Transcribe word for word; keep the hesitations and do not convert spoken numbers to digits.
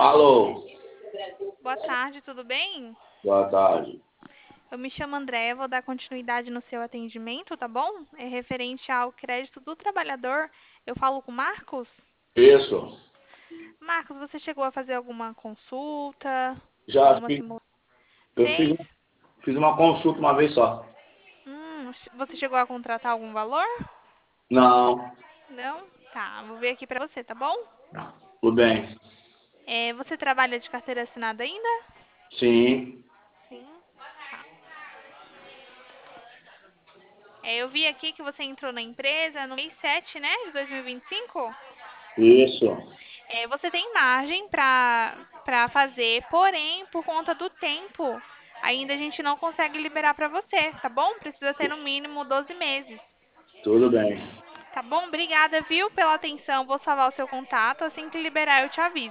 Alô, Boa tarde, tudo bem? boa tarde. Eu me chamo Andréia, vou dar continuidade no seu atendimento, tá bom? É referente ao crédito do trabalhador. Eu falo com o Marcos? Isso, Marcos, você chegou a fazer alguma consulta? já Alguma fiz, simulação? eu fiz, Fez? fiz uma consulta uma vez só. Hum, você chegou a contratar algum valor? Não, Não? Tá, vou ver aqui pra você, tá bom? tudo bem. É, você trabalha de carteira assinada ainda? Sim, Sim. Tá. É, eu vi aqui que você entrou na empresa no mês sete, né, de dois mil e vinte e cinco? isso, É, você tem margem para para fazer, porém, por conta do tempo, ainda a gente não consegue liberar para você, tá bom? Precisa ser no mínimo doze meses. tudo bem. Tá bom? Obrigada, viu, pela atenção. Vou salvar o seu contato. Assim que liberar, eu te aviso.